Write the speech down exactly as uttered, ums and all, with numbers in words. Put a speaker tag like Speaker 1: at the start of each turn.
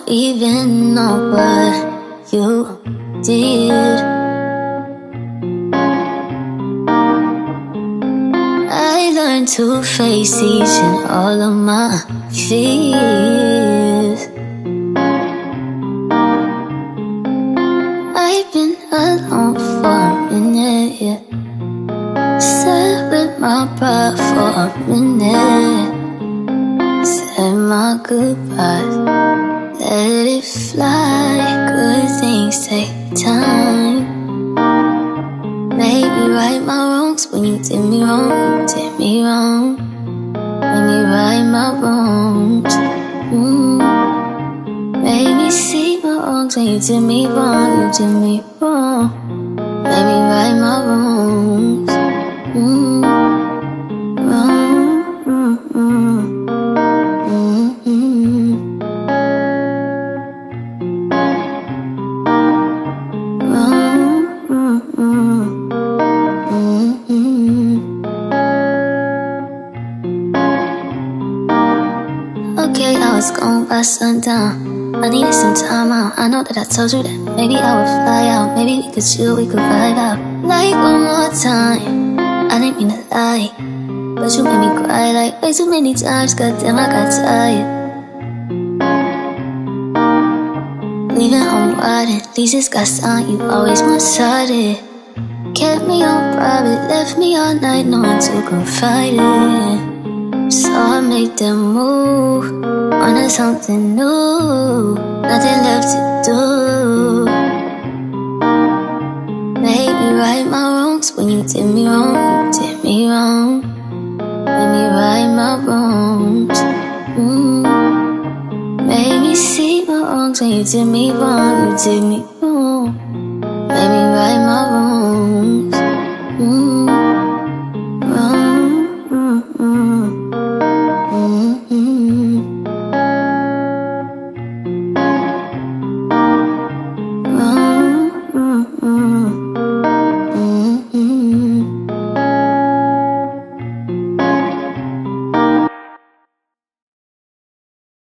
Speaker 1: don't even know what you did. I learned to face each and all of my fears. I've been alone for a minute, yeah. Sat with my pride for a minute. Said my goodbyes, let it fly. Good things take time. Made me right my wrongs when you did me wrong, you did me wrong. Made me right my wrongs. mm. Made me see my wrongs when you did me wrong, you did me wrong. Made me right my wrongs. mm. Wrong, mm, mm. Okay, I was gone by sundown. I needed some time out. I know that I told you that maybe I would fly out. Maybe we could chill, we could vibe out. Like one more time, I didn't mean to lie, but you made me cry like way too many times. Goddamn, I got tired. Leaving home riding, leases got signed, you always one-sided. Kept me on private, left me all night, no one to confide in. So I made them move, wanted something new, nothing left to do. Made me right my wrongs when you did me wrong, you did me wrong. Made me right my wrongs. mm. Made me see my wrongs when you did me wrong, you did me